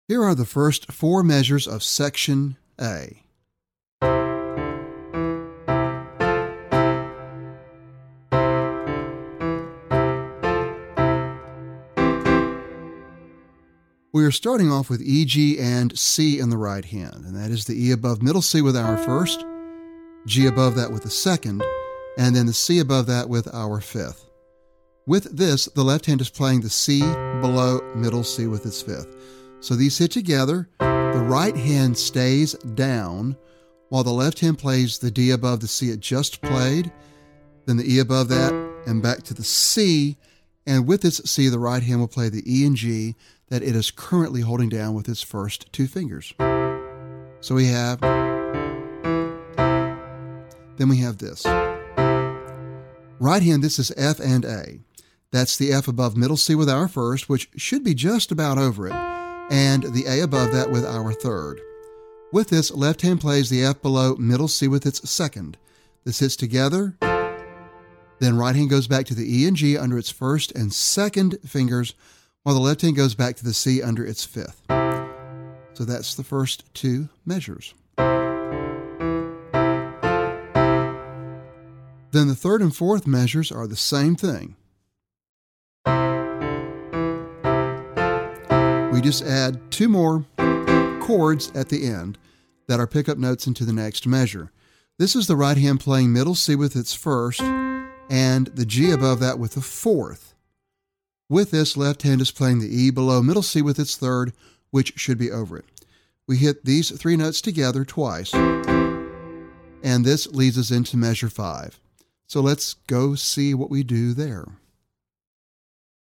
Here are the first four measures of section A. We are starting off with E, G, and C in the right hand, and that is the E above middle C with our first, G above that with the second, and then the C above that with our fifth. With this, the left hand is playing the C below middle C with its fifth. So these hit together, the right hand stays down, while the left hand plays the D above the C it just played, then the E above that, and back to the C, and with this C, the right hand will play the E and G that it is currently holding down with its first two fingers. So we have, then we have this. Right hand, this is F and A. That's the F above middle C with our first, which should be just about over it, and the A above that with our third. With this, left hand plays the F below middle C with its second. This hits together, then right hand goes back to the E and G under its first and second fingers, while the left hand goes back to the C under its fifth. So that's the first two measures. Then the third and fourth measures are the same thing. We just add two more chords at the end that are pickup notes into the next measure. This is the right hand playing middle C with its first and the G above that with the fourth. With this, left hand is playing the E below middle C with its third, which should be over it. We hit these three notes together twice, and this leads us into measure 5. So let's go see what we do there.